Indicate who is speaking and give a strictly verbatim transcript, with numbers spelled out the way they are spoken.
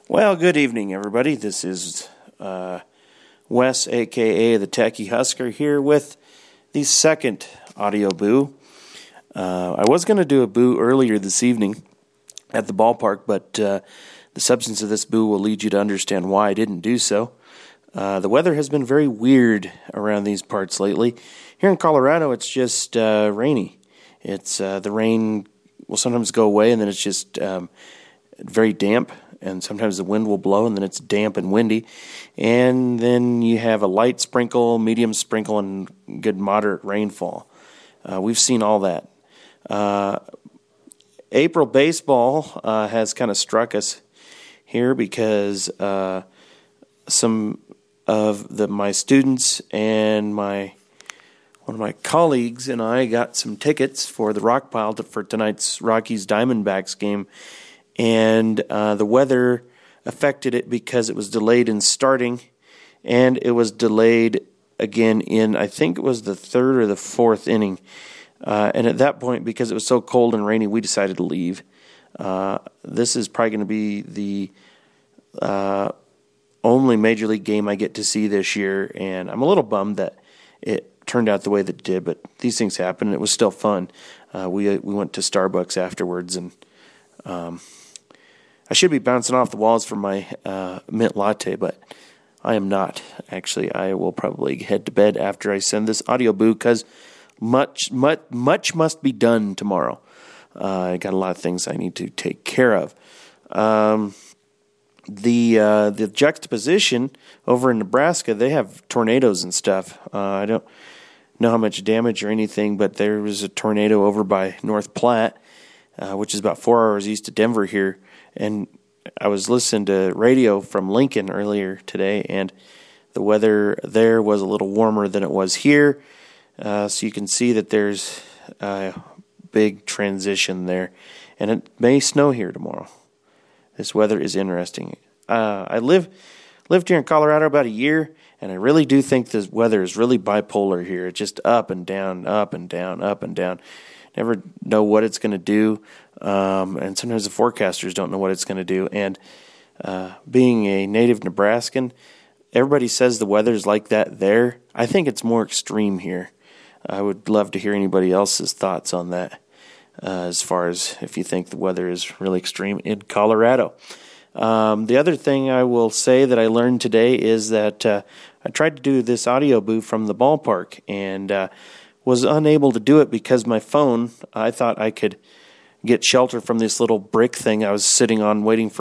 Speaker 1: Well, good evening, everybody. This is uh, Wes, a k a the Techie Husker, here with the second audio boo. Uh, I was going to do a boo earlier this evening at the ballpark, but uh, the substance of this boo will lead you to understand why I didn't do so. Uh, the weather has been very weird around these parts lately. Here in Colorado, it's just uh, rainy. It's uh, the rain will sometimes go away, and then it's just um, very damp. And sometimes the wind will blow, and then it's damp and windy. And then you have a light sprinkle, medium sprinkle, and good moderate rainfall. Uh, we've seen all that. Uh, April baseball uh, has kind of struck us here because uh, some of the my students and my one of my colleagues and I got some tickets for the Rock Pile to, for tonight's Rockies Diamondbacks game. And uh, the weather affected it because it was delayed in starting, and it was delayed again in, I think it was the third or the fourth inning. Uh, and at that point, because it was so cold and rainy, we decided to leave. Uh, this is probably going to be the uh, only Major League game I get to see this year, and I'm a little bummed that it turned out the way that it did, but these things happen, and it was still fun. Uh, we we went to Starbucks afterwards, and um, I should be bouncing off the walls for my uh, mint latte, but I am not. Actually, I will probably head to bed after I send this audio boo because much, much, much must be done tomorrow. Uh, I got a lot of things I need to take care of. Um, the uh, the juxtaposition over in Nebraska, they have tornadoes and stuff. Uh, I don't know how much damage or anything, but there was a tornado over by North Platte, uh, which is about four hours east of Denver here. And I was listening to radio from Lincoln earlier today, and the weather there was a little warmer than it was here. Uh, so you can see that there's a big transition there. And it may snow here tomorrow. This weather is interesting. Uh, I live lived here in Colorado about a year, and I really do think the weather is really bipolar here. It's just up and down, up and down, up and down. Never know what it's going to do. Um, and sometimes the forecasters don't know what it's going to do. And uh, being a native Nebraskan, everybody says the weather's like that there. I think it's more extreme here. I would love to hear anybody else's thoughts on that, uh, as far as if you think the weather is really extreme in Colorado. Um, the other thing I will say that I learned today is that uh, I tried to do this audio boo from the ballpark and uh, was unable to do it because my phone, I thought I could get shelter from this little brick thing I was sitting on waiting for